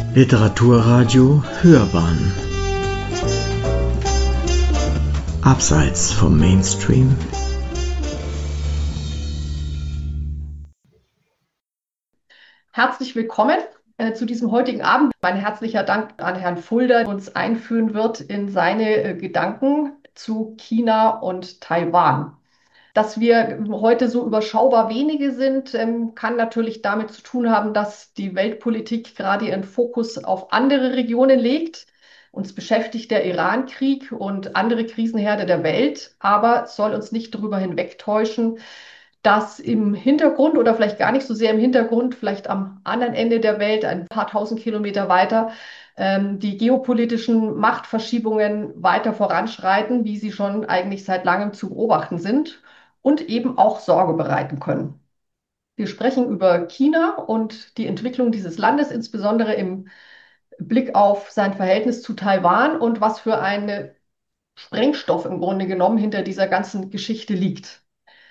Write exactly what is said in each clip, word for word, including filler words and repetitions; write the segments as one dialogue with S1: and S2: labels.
S1: Literaturradio Hörbahn. Abseits vom Mainstream.
S2: Herzlich willkommen äh, zu diesem heutigen Abend. Mein herzlicher Dank an Herrn Fulda, der uns einführen wird in seine äh, Gedanken zu China und Taiwan. Dass wir heute so überschaubar wenige sind, ähm, kann natürlich damit zu tun haben, dass die Weltpolitik gerade ihren Fokus auf andere Regionen legt. Uns beschäftigt der Iran-Krieg und andere Krisenherde der Welt, aber es soll uns nicht darüber hinwegtäuschen, dass im Hintergrund oder vielleicht gar nicht so sehr im Hintergrund, vielleicht am anderen Ende der Welt, ein paar tausend Kilometer weiter, ähm, die geopolitischen Machtverschiebungen weiter voranschreiten, wie sie schon eigentlich seit langem zu beobachten sind und eben auch Sorge bereiten können. Wir sprechen über China und die Entwicklung dieses Landes, insbesondere im Blick auf sein Verhältnis zu Taiwan und was für ein Sprengstoff im Grunde genommen hinter dieser ganzen Geschichte liegt.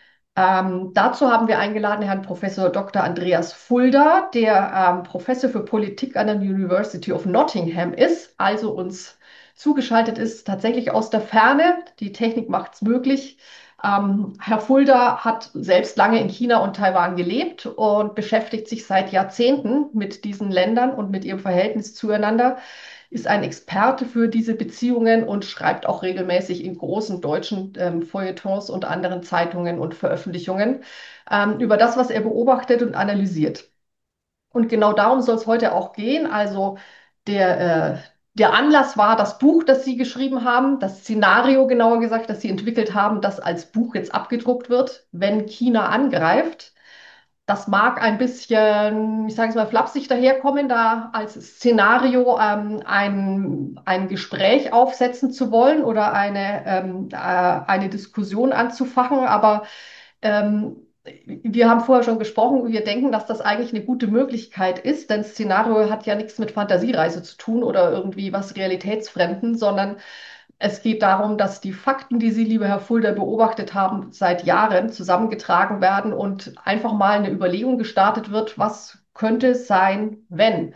S2: Ähm, dazu haben wir eingeladen Herrn Professor Doktor Andreas Fulda, der ähm, Professor für Politik an der University of Nottingham ist, also uns zugeschaltet ist, tatsächlich aus der Ferne. Die Technik macht es möglich. Ähm, Herr Fulda hat selbst lange in China und Taiwan gelebt und beschäftigt sich seit Jahrzehnten mit diesen Ländern und mit ihrem Verhältnis zueinander, ist ein Experte für diese Beziehungen und schreibt auch regelmäßig in großen deutschen ähm, Feuilletons und anderen Zeitungen und Veröffentlichungen ähm, über das, was er beobachtet und analysiert. Und genau darum soll es heute auch gehen. Also der, äh, der Anlass war das Buch, das Sie geschrieben haben, das Szenario genauer gesagt, das Sie entwickelt haben, das als Buch jetzt abgedruckt wird, wenn China angreift. Das mag ein bisschen, ich sage es mal, flapsig daherkommen, da als Szenario ähm, ein, ein Gespräch aufsetzen zu wollen oder eine, ähm, äh, eine Diskussion anzufachen. Aber ähm, wir haben vorher schon gesprochen, wir denken, dass das eigentlich eine gute Möglichkeit ist, denn Szenario hat ja nichts mit Fantasiereise zu tun oder irgendwie was Realitätsfremden, sondern es geht darum, dass die Fakten, die Sie, lieber Herr Fulda, beobachtet haben, seit Jahren zusammengetragen werden und einfach mal eine Überlegung gestartet wird, was könnte sein, wenn.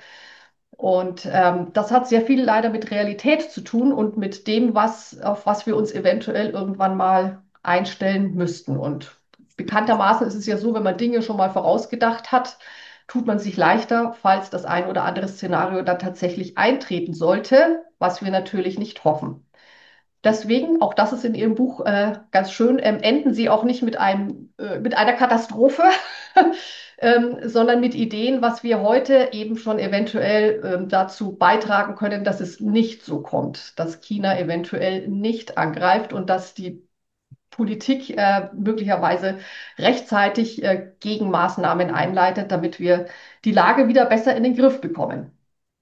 S2: Und ähm, das hat sehr viel leider mit Realität zu tun und mit dem, was, auf was wir uns eventuell irgendwann mal einstellen müssten. Und bekanntermaßen ist es ja so, wenn man Dinge schon mal vorausgedacht hat, tut man sich leichter, falls das ein oder andere Szenario dann tatsächlich eintreten sollte, was wir natürlich nicht hoffen. Deswegen, auch das ist in Ihrem Buch äh, ganz schön, ähm, enden Sie auch nicht mit einem, äh, mit einer Katastrophe, ähm, sondern mit Ideen, was wir heute eben schon eventuell ähm, dazu beitragen können, dass es nicht so kommt, dass China eventuell nicht angreift und dass die Politik äh, möglicherweise rechtzeitig äh, Gegenmaßnahmen einleitet, damit wir die Lage wieder besser in den Griff bekommen.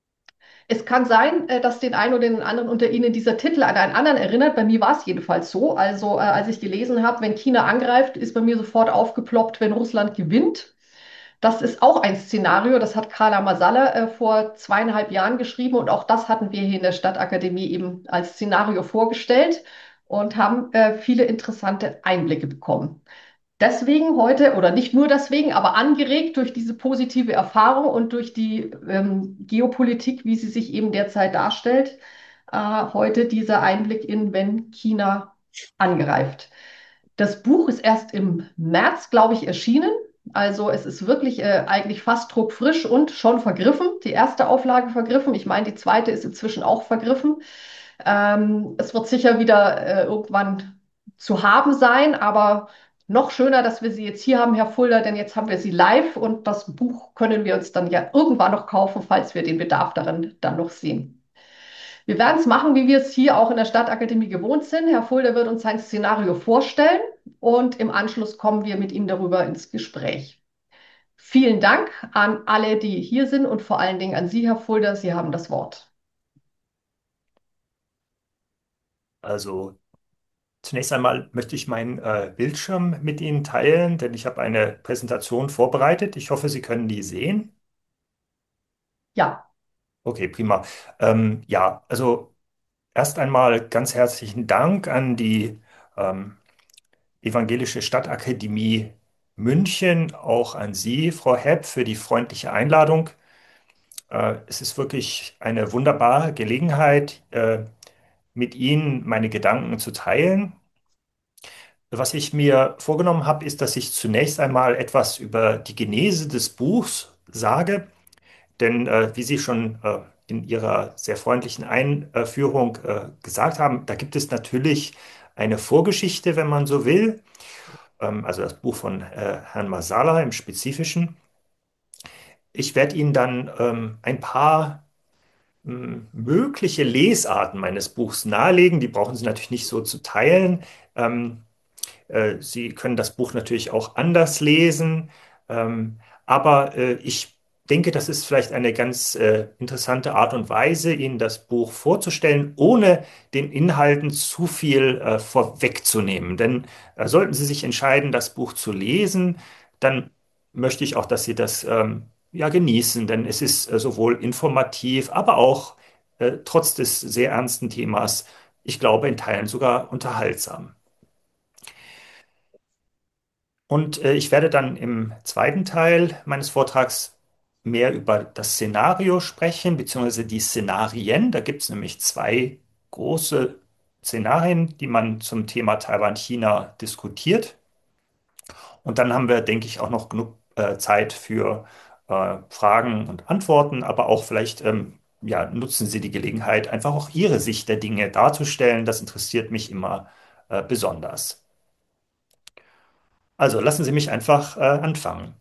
S2: Es kann sein, äh, dass den einen oder den anderen unter Ihnen dieser Titel an einen anderen erinnert. Bei mir war es jedenfalls so. Also, äh, als ich gelesen habe, wenn China angreift, ist bei mir sofort aufgeploppt, wenn Russland gewinnt. Das ist auch ein Szenario, das hat Carla Masala äh, vor zweieinhalb Jahren geschrieben und auch das hatten wir hier in der Stadtakademie eben als Szenario vorgestellt und haben äh, viele interessante Einblicke bekommen. Deswegen heute, oder nicht nur deswegen, aber angeregt durch diese positive Erfahrung und durch die ähm, Geopolitik, wie sie sich eben derzeit darstellt, äh, heute dieser Einblick in, wenn China angreift. Das Buch ist erst im März, glaube ich, erschienen. Also es ist wirklich äh, eigentlich fast druckfrisch und schon vergriffen. Die erste Auflage vergriffen. Ich meine, die zweite ist inzwischen auch vergriffen. Ähm, es wird sicher wieder äh, irgendwann zu haben sein, aber noch schöner, dass wir Sie jetzt hier haben, Herr Fulda, denn jetzt haben wir Sie live und das Buch können wir uns dann ja irgendwann noch kaufen, falls wir den Bedarf darin dann noch sehen. Wir werden es machen, wie wir es hier auch in der Stadtakademie gewohnt sind. Herr Fulda wird uns sein Szenario vorstellen und im Anschluss kommen wir mit ihm darüber ins Gespräch. Vielen Dank an alle, die hier sind und vor allen Dingen an Sie, Herr Fulda. Sie haben das Wort.
S3: Also zunächst einmal möchte ich meinen äh, Bildschirm mit Ihnen teilen, denn ich habe eine Präsentation vorbereitet. Ich hoffe, Sie können die sehen.
S2: Ja,
S3: Okay, prima. Ähm, ja, also erst einmal ganz herzlichen Dank an die ähm, Evangelische Stadtakademie München, auch an Sie, Frau Hepp, für die freundliche Einladung. Äh, es ist wirklich eine wunderbare Gelegenheit, äh, mit Ihnen meine Gedanken zu teilen. Was ich mir vorgenommen habe, ist, dass ich zunächst einmal etwas über die Genese des Buchs sage, denn äh, wie Sie schon äh, in Ihrer sehr freundlichen Einführung äh, gesagt haben, da gibt es natürlich eine Vorgeschichte, wenn man so will, ähm, also das Buch von äh, Herrn Masala im Spezifischen. Ich werde Ihnen dann ähm, ein paar m, mögliche Lesarten meines Buchs nahelegen. Die brauchen Sie natürlich nicht so zu teilen. Ähm, Äh, Sie können das Buch natürlich auch anders lesen, ähm, aber äh, ich denke, das ist vielleicht eine ganz äh, interessante Art und Weise, Ihnen das Buch vorzustellen, ohne den Inhalten zu viel äh, vorwegzunehmen. Denn äh, sollten Sie sich entscheiden, das Buch zu lesen, dann möchte ich auch, dass Sie das ähm, ja genießen, denn es ist äh, sowohl informativ, aber auch äh, trotz des sehr ernsten Themas, ich glaube, in Teilen sogar unterhaltsam. Und äh, ich werde dann im zweiten Teil meines Vortrags mehr über das Szenario sprechen, beziehungsweise die Szenarien. Da gibt es nämlich zwei große Szenarien, die man zum Thema Taiwan-China diskutiert. Und dann haben wir, denke ich, auch noch genug äh, Zeit für äh, Fragen und Antworten, aber auch vielleicht ähm, ja, nutzen Sie die Gelegenheit, einfach auch Ihre Sicht der Dinge darzustellen. Das interessiert mich immer äh, besonders. Also lassen Sie mich einfach äh, anfangen.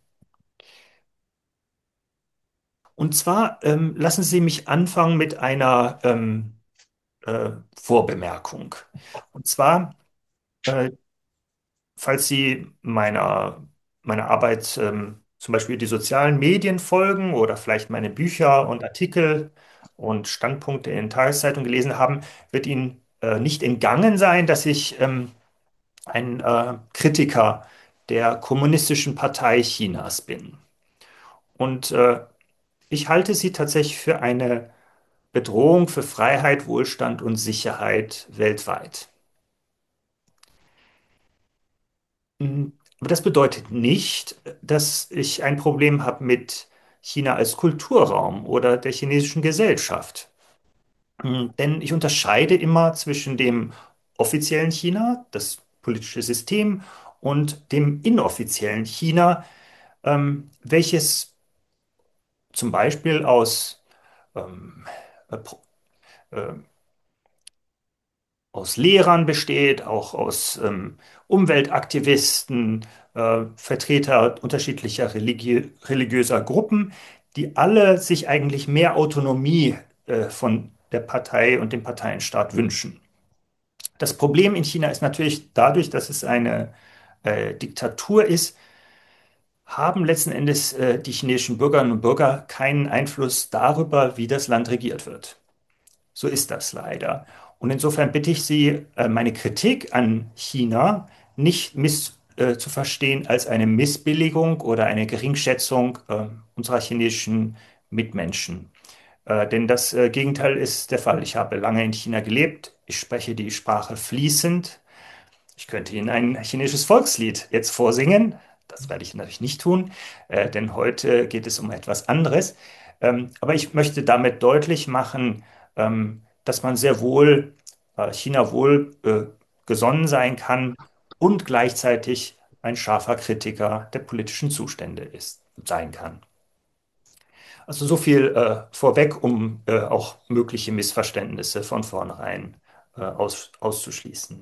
S3: Und zwar ähm, lassen Sie mich anfangen mit einer ähm, äh, Vorbemerkung. Und zwar, äh, falls Sie meiner, meiner Arbeit ähm, zum Beispiel die sozialen Medien folgen oder vielleicht meine Bücher und Artikel und Standpunkte in Tageszeitungen gelesen haben, wird Ihnen äh, nicht entgangen sein, dass ich ähm, ein äh, Kritiker der Kommunistischen Partei Chinas bin. Und äh, ich halte sie tatsächlich für eine Bedrohung für Freiheit, Wohlstand und Sicherheit weltweit. Mm, Aber das bedeutet nicht, dass ich ein Problem habe mit China als Kulturraum oder der chinesischen Gesellschaft. Mm, Denn ich unterscheide immer zwischen dem offiziellen China, das politische System, und dem inoffiziellen China, ähm, welches zum Beispiel aus ähm, äh, Pro- äh, aus Lehrern besteht, auch aus ähm, Umweltaktivisten, äh, Vertreter unterschiedlicher religi religiöser Gruppen, die alle sich eigentlich mehr Autonomie äh, von der Partei und dem Parteienstaat wünschen. Das Problem in China ist natürlich dadurch, dass es eine äh, Diktatur ist, haben letzten Endes äh, die chinesischen Bürgerinnen und Bürger keinen Einfluss darüber, wie das Land regiert wird. So ist das leider. Und insofern bitte ich Sie, äh, meine Kritik an China nicht miss, äh, zu verstehen als eine Missbilligung oder eine Geringschätzung äh, unserer chinesischen Mitmenschen. Äh, denn das äh, Gegenteil ist der Fall. Ich habe lange in China gelebt. Ich spreche die Sprache fließend. Ich könnte Ihnen ein chinesisches Volkslied jetzt vorsingen. Das werde ich natürlich nicht tun, äh, denn heute geht es um etwas anderes. Ähm, aber ich möchte damit deutlich machen, ähm, dass man sehr wohl äh, China wohl äh, gesonnen sein kann und gleichzeitig ein scharfer Kritiker der politischen Zustände ist, sein kann. Also so viel äh, vorweg, um äh, auch mögliche Missverständnisse von vornherein äh, aus, auszuschließen.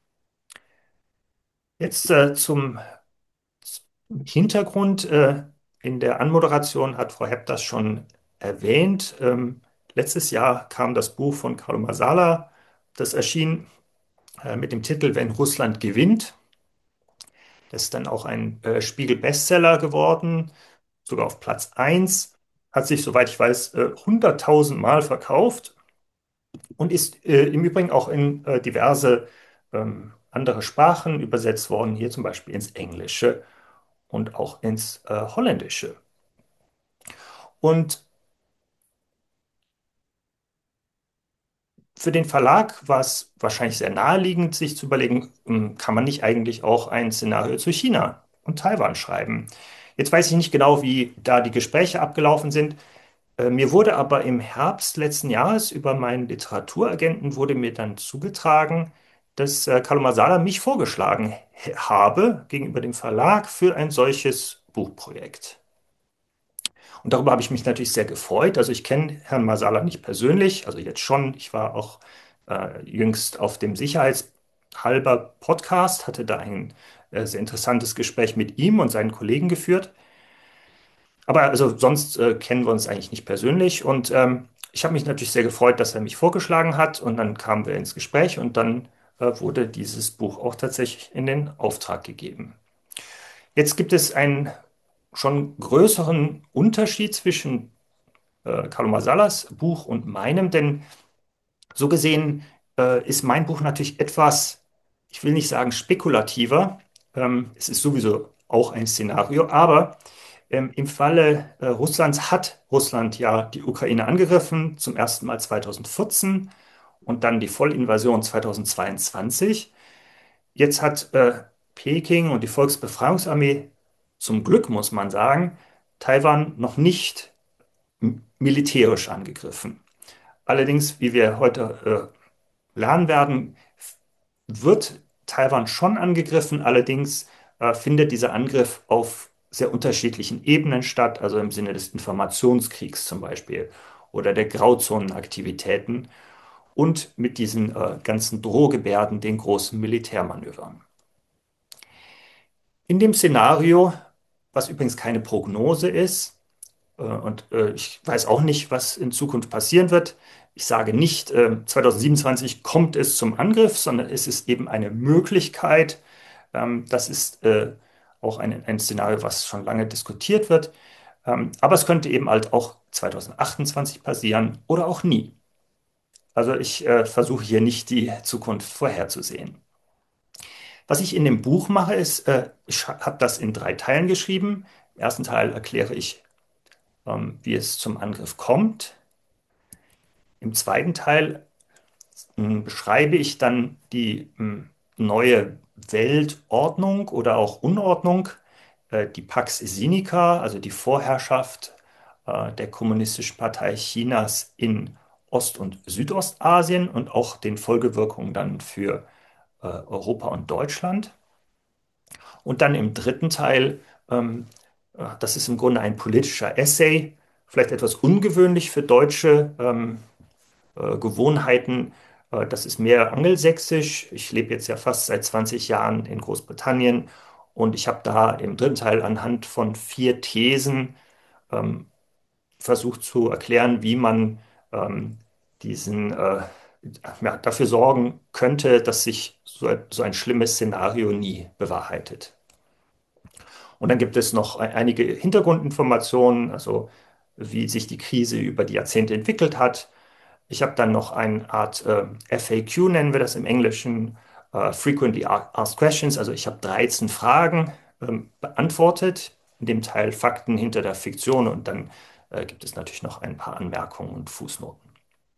S3: Jetzt äh, zum Hintergrund. Äh, in der Anmoderation hat Frau Hepp das schon erwähnt. Ähm, letztes Jahr kam das Buch von Carlo Masala. Das erschien äh, mit dem Titel Wenn Russland gewinnt. Das ist dann auch ein äh, Spiegel-Bestseller geworden, sogar auf Platz eins. Hat sich, soweit ich weiß, äh, hunderttausend Mal verkauft und ist äh, im Übrigen auch in äh, diverse ähm, andere Sprachen übersetzt worden, hier zum Beispiel ins Englische und auch ins äh, Holländische. Und für den Verlag war es wahrscheinlich sehr naheliegend, sich zu überlegen, hm, kann man nicht eigentlich auch ein Szenario zu China und Taiwan schreiben? Jetzt weiß ich nicht genau, wie da die Gespräche abgelaufen sind. Äh, mir wurde aber im Herbst letzten Jahres über meinen Literaturagenten wurde mir dann zugetragen, dass äh, Carlo Masala mich vorgeschlagen he- habe gegenüber dem Verlag für ein solches Buchprojekt. Und darüber habe ich mich natürlich sehr gefreut. Also ich kenne Herrn Masala nicht persönlich, also jetzt schon. Ich war auch äh, jüngst auf dem Sicherheitshalber Podcast, hatte da ein äh, sehr interessantes Gespräch mit ihm und seinen Kollegen geführt. Aber also sonst äh, kennen wir uns eigentlich nicht persönlich. Und ähm, ich habe mich natürlich sehr gefreut, dass er mich vorgeschlagen hat. Und dann kamen wir ins Gespräch und dann äh, wurde dieses Buch auch tatsächlich in den Auftrag gegeben. Jetzt gibt es einen schon größeren Unterschied zwischen äh, Carlo Masalas Buch und meinem, denn so gesehen äh, ist mein Buch natürlich etwas, ich will nicht sagen spekulativer, ähm, es ist sowieso auch ein Szenario, aber ähm, im Falle äh, Russlands hat Russland ja die Ukraine angegriffen, zum ersten Mal zweitausendvierzehn und dann die Vollinvasion zweitausendzweiundzwanzig. Jetzt hat äh, Peking und die Volksbefreiungsarmee zum Glück, muss man sagen, Taiwan noch nicht m- militärisch angegriffen. Allerdings, wie wir heute äh, lernen werden, wird Taiwan schon angegriffen. Allerdings äh, findet dieser Angriff auf sehr unterschiedlichen Ebenen statt, also im Sinne des Informationskriegs zum Beispiel oder der Grauzonenaktivitäten und mit diesen äh, ganzen Drohgebärden, den großen Militärmanövern. In dem Szenario, was übrigens keine Prognose ist, Äh, Und äh, ich weiß auch nicht, was in Zukunft passieren wird. Ich sage nicht, äh, zweitausendsiebenundzwanzig kommt es zum Angriff, sondern es ist eben eine Möglichkeit. Ähm, das ist äh, auch ein, ein Szenario, was schon lange diskutiert wird. Ähm, aber es könnte eben halt auch zweitausendachtundzwanzig passieren oder auch nie. Also ich äh, versuche hier nicht die Zukunft vorherzusehen. Was ich in dem Buch mache, ist, äh, ich habe das in drei Teilen geschrieben. Im ersten Teil erkläre ich, ähm, wie es zum Angriff kommt. Im zweiten Teil mh, beschreibe ich dann die mh, neue Weltordnung oder auch Unordnung, äh, die Pax Sinica, also die Vorherrschaft äh, der Kommunistischen Partei Chinas in Ost- und Südostasien und auch den Folgewirkungen dann für äh, Europa und Deutschland. Und dann im dritten Teil, ähm, äh, das ist im Grunde ein politischer Essay, vielleicht etwas ungewöhnlich für Deutsche, ähm, äh, Gewohnheiten. Äh, das ist mehr angelsächsisch. Ich lebe jetzt ja fast seit zwanzig Jahren in Großbritannien und ich habe da im dritten Teil anhand von vier Thesen ähm, versucht zu erklären, wie man ähm, diesen, äh, ja, dafür sorgen könnte, dass sich so, so ein schlimmes Szenario nie bewahrheitet. Und dann gibt es noch ein- einige Hintergrundinformationen, also wie sich die Krise über die Jahrzehnte entwickelt hat. Ich habe dann noch eine Art äh, F A Q, nennen wir das im Englischen, äh, Frequently Asked Questions. Also ich habe dreizehn Fragen ähm, beantwortet, in dem Teil Fakten hinter der Fiktion und dann äh, gibt es natürlich noch ein paar Anmerkungen und Fußnoten.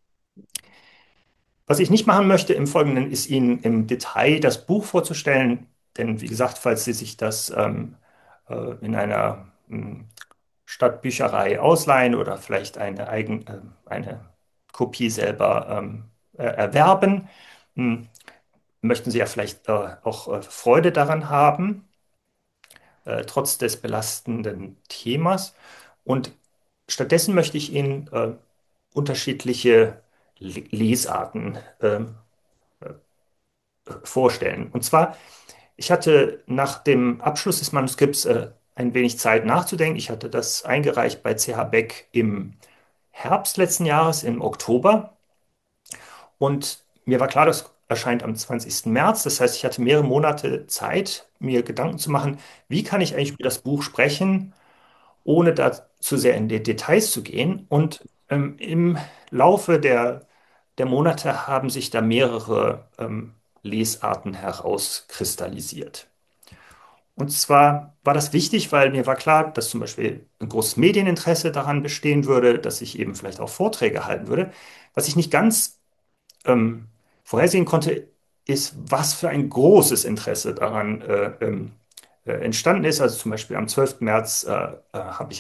S3: Was ich nicht machen möchte im Folgenden, ist Ihnen im Detail das Buch vorzustellen, denn wie gesagt, falls Sie sich das ähm, äh, in einer mh, Stadtbücherei ausleihen oder vielleicht eine, eigen, äh, eine Kopie selber ähm, äh, erwerben, mh, möchten Sie ja vielleicht äh, auch äh, Freude daran haben, äh, trotz des belastenden Themas. Und stattdessen möchte ich Ihnen äh, unterschiedliche Le- Lesarten ähm, vorstellen. Und zwar, ich hatte nach dem Abschluss des Manuskripts äh, ein wenig Zeit nachzudenken. Ich hatte das eingereicht bei C H Beck im Herbst letzten Jahres, im Oktober. Und mir war klar, das erscheint am zwanzigsten März. Das heißt, ich hatte mehrere Monate Zeit, mir Gedanken zu machen, wie kann ich eigentlich über das Buch sprechen, ohne da zu sehr in die Details zu gehen. Und ähm, im Laufe der, der Monate haben sich da mehrere ähm, Lesarten herauskristallisiert. Und zwar war das wichtig, weil mir war klar, dass zum Beispiel ein großes Medieninteresse daran bestehen würde, dass ich eben vielleicht auch Vorträge halten würde. Was ich nicht ganz ähm, vorhersehen konnte, ist, was für ein großes Interesse daran äh, ähm, äh, entstanden ist. Also zum Beispiel am zwölften März äh, äh, habe ich ein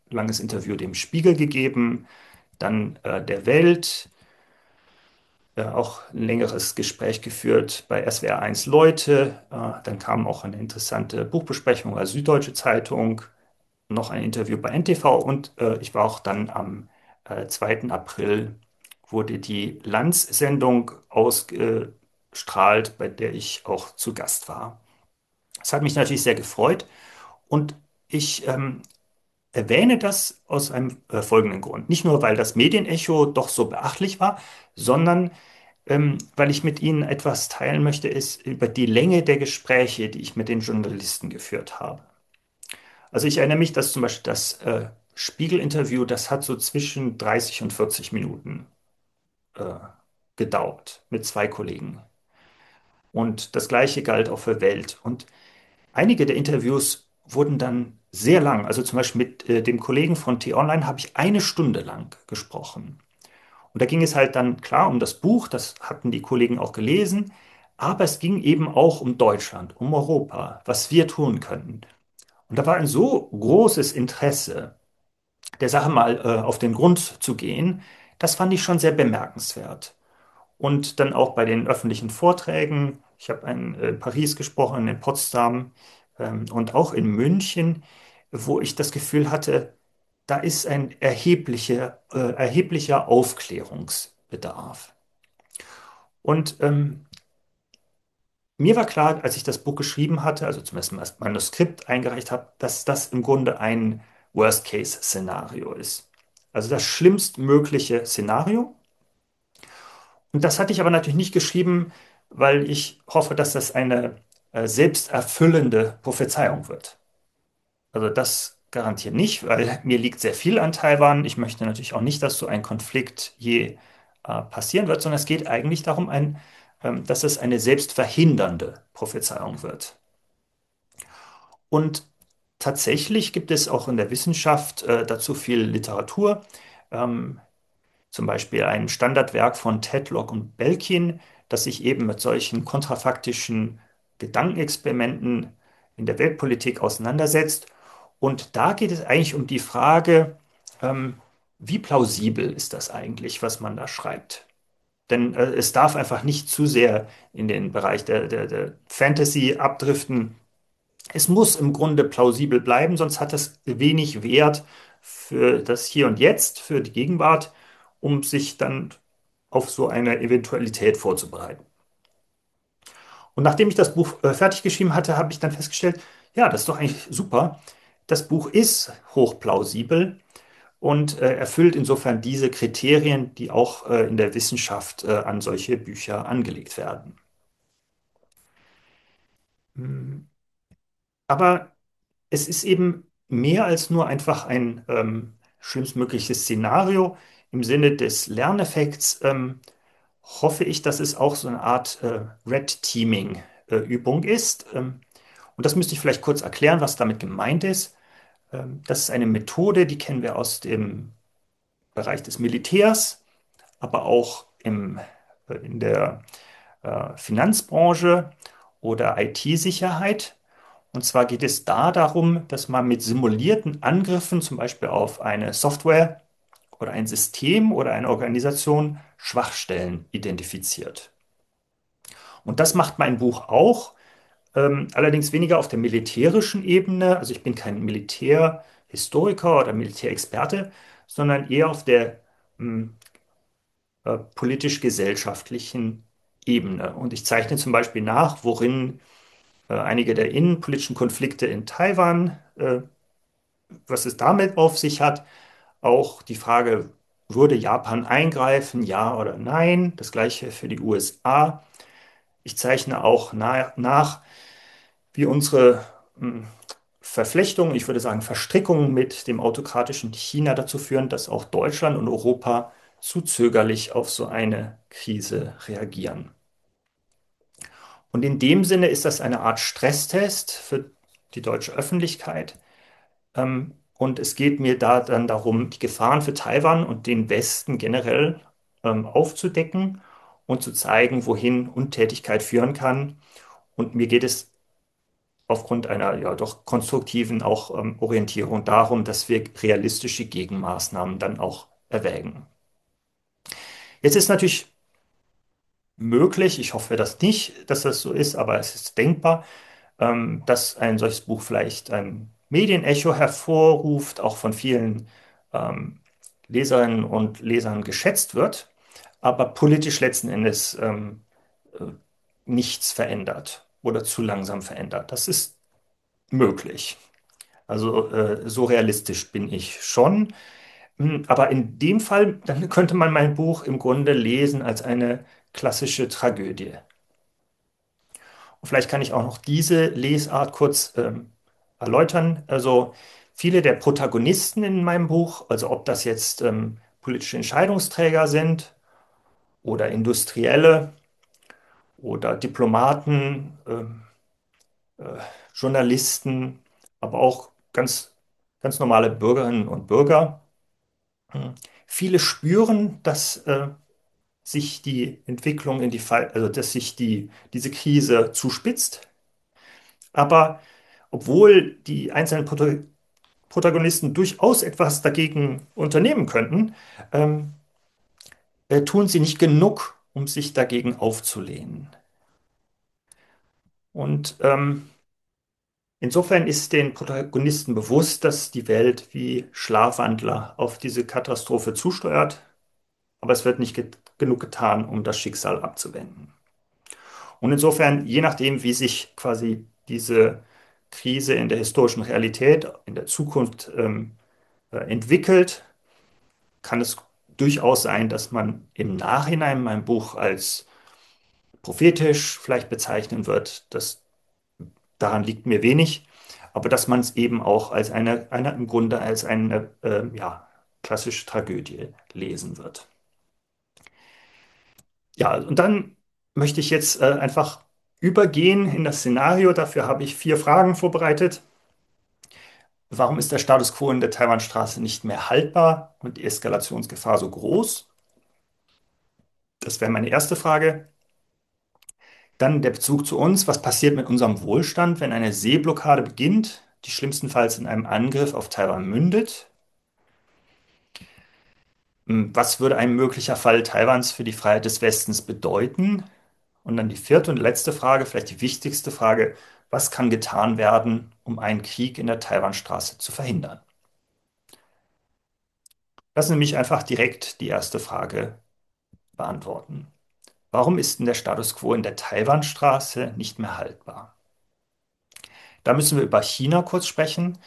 S3: langes Interview dem Spiegel gegeben, dann äh, der Welt, äh, auch ein längeres Gespräch geführt bei S W R eins Leute. Äh, dann kam auch eine interessante Buchbesprechung bei Süddeutsche Zeitung, noch ein Interview bei N T V und äh, ich war auch dann am äh, zweiten April wurde die Lanz-Sendung ausgestrahlt, bei der ich auch zu Gast war. Das hat mich natürlich sehr gefreut und ich ähm, erwähne das aus einem äh, folgenden Grund. Nicht nur, weil das Medienecho doch so beachtlich war, sondern ähm, weil ich mit Ihnen etwas teilen möchte, ist über die Länge der Gespräche, die ich mit den Journalisten geführt habe. Also ich erinnere mich, dass zum Beispiel das äh, Spiegel-Interview, das hat so zwischen dreißig und vierzig Minuten äh, gedauert mit zwei Kollegen. Und das Gleiche galt auch für Welt. Und einige der Interviews wurden dann sehr lang. Also zum Beispiel mit äh, dem Kollegen von T-Online habe ich eine Stunde lang gesprochen. Und da ging es halt dann klar um das Buch, das hatten die Kollegen auch gelesen, aber es ging eben auch um Deutschland, um Europa, was wir tun könnten. Und da war ein so großes Interesse, der Sache mal äh, auf den Grund zu gehen, das fand ich schon sehr bemerkenswert. Und dann auch bei den öffentlichen Vorträgen, ich habe in äh, Paris gesprochen, in Potsdam ähm, und auch in München, wo ich das Gefühl hatte, da ist ein erheblicher, äh, erheblicher Aufklärungsbedarf. Und ähm, mir war klar, als ich das Buch geschrieben hatte, also zumindest das Manuskript eingereicht habe, dass das im Grunde ein Worst-Case-Szenario ist. Also das schlimmstmögliche Szenario. Und das hatte ich aber natürlich nicht geschrieben, weil ich hoffe, dass das eine äh, selbsterfüllende Prophezeiung wird. Also das garantiert nicht, weil mir liegt sehr viel an Taiwan. Ich möchte natürlich auch nicht, dass so ein Konflikt je äh, passieren wird, sondern es geht eigentlich darum, ein, ähm, dass es eine selbstverhindernde Prophezeiung wird. Und tatsächlich gibt es auch in der Wissenschaft äh, dazu viel Literatur. Ähm, Zum Beispiel ein Standardwerk von Tedlock und Belkin, das sich eben mit solchen kontrafaktischen Gedankenexperimenten in der Weltpolitik auseinandersetzt. Und da geht es eigentlich um die Frage, ähm, wie plausibel ist das eigentlich, was man da schreibt? Denn äh, es darf einfach nicht zu sehr in den Bereich der, der, der Fantasy abdriften. Es muss im Grunde plausibel bleiben, sonst hat es wenig Wert für das Hier und Jetzt, für die Gegenwart, um sich dann auf so eine Eventualität vorzubereiten. Und nachdem ich das Buch äh, fertig geschrieben hatte, habe ich dann festgestellt, ja, das ist doch eigentlich super. Das Buch ist hochplausibel und äh, erfüllt insofern diese Kriterien, die auch äh, in der Wissenschaft äh, an solche Bücher angelegt werden. Hm. Aber es ist eben mehr als nur einfach ein ähm, schlimmstmögliches Szenario. Im Sinne des Lerneffekts ähm, hoffe ich, dass es auch so eine Art äh, Red Teaming-Übung ist. Ähm, und das müsste ich vielleicht kurz erklären, was damit gemeint ist. Ähm, das ist eine Methode, die kennen wir aus dem Bereich des Militärs, aber auch im, äh, in der äh, Finanzbranche oder I T-Sicherheit. Und zwar geht es da darum, dass man mit simulierten Angriffen, zum Beispiel auf eine Software oder ein System oder eine Organisation, Schwachstellen identifiziert. Und das macht mein Buch auch, ähm, allerdings weniger auf der militärischen Ebene. Also ich bin kein Militärhistoriker oder Militärexperte, sondern eher auf der mh, äh, politisch-gesellschaftlichen Ebene. Und ich zeichne zum Beispiel nach, worin äh, einige der innenpolitischen Konflikte in Taiwan, äh, was es damit auf sich hat. Auch die Frage, würde Japan eingreifen, ja oder nein? Das gleiche für die U S A. Ich zeichne auch na nach, wie unsere mh, Verflechtungen, ich würde sagen Verstrickungen mit dem autokratischen China dazu führen, dass auch Deutschland und Europa zu zögerlich auf so eine Krise reagieren. Und in dem Sinne ist das eine Art Stresstest für die deutsche Öffentlichkeit. Ähm, und es geht mir da dann darum, die Gefahren für Taiwan und den Westen generell ähm, aufzudecken und zu zeigen, wohin Untätigkeit führen kann. Und mir geht es aufgrund einer ja doch konstruktiven auch ähm, Orientierung darum, dass wir realistische Gegenmaßnahmen dann auch erwägen. Jetzt ist natürlich möglich, ich hoffe das nicht, dass das so ist, aber es ist denkbar, ähm, dass ein solches Buch vielleicht ein Medienecho hervorruft, auch von vielen ähm, Leserinnen und Lesern geschätzt wird, aber politisch letzten Endes ähm, äh, nichts verändert oder zu langsam verändert. Das ist möglich. Also äh, so realistisch bin ich schon. Hm, Aber in dem Fall, dann könnte man mein Buch im Grunde lesen als eine klassische Tragödie. Und vielleicht kann ich auch noch diese Lesart kurz ähm, erläutern. Also viele der Protagonisten in meinem Buch, also ob das jetzt ähm, politische Entscheidungsträger sind oder Industrielle oder Diplomaten, ähm, äh, Journalisten, aber auch ganz, ganz normale Bürgerinnen und Bürger. Hm. Viele spüren, dass äh, sich die Entwicklung in die Fall, also dass sich die, diese Krise zuspitzt. Aber obwohl die einzelnen Proto Protagonisten durchaus etwas dagegen unternehmen könnten, ähm, äh, tun sie nicht genug, um sich dagegen aufzulehnen. Und ähm, insofern ist den Protagonisten bewusst, dass die Welt wie Schlafwandler auf diese Katastrophe zusteuert, aber es wird nicht get genug getan, um das Schicksal abzuwenden. Und insofern, je nachdem, wie sich quasi diese Krise in der historischen Realität, in der Zukunft ähm, äh, entwickelt, kann es durchaus sein, dass man im Nachhinein mein Buch als prophetisch vielleicht bezeichnen wird. Das, daran liegt mir wenig, aber dass man es eben auch als eine, eine im Grunde als eine äh, ja, klassische Tragödie lesen wird. Ja, und dann möchte ich jetzt äh, einfach übergehen in das Szenario. Dafür habe ich vier Fragen vorbereitet. Warum ist der Status quo in der Taiwanstraße nicht mehr haltbar und die Eskalationsgefahr so groß? Das wäre meine erste Frage. Dann der Bezug zu uns. Was passiert mit unserem Wohlstand, wenn eine Seeblockade beginnt, die schlimmstenfalls in einem Angriff auf Taiwan mündet? Hm, Was würde ein möglicher Fall Taiwans für die Freiheit des Westens bedeuten? Und dann die vierte und letzte Frage, vielleicht die wichtigste Frage. Was kann getan werden, um einen Krieg in der Taiwanstraße zu verhindern? Lassen Sie mich einfach direkt die erste Frage beantworten. Warum ist denn der Status quo in der Taiwanstraße nicht mehr haltbar? Da müssen wir über China kurz sprechen.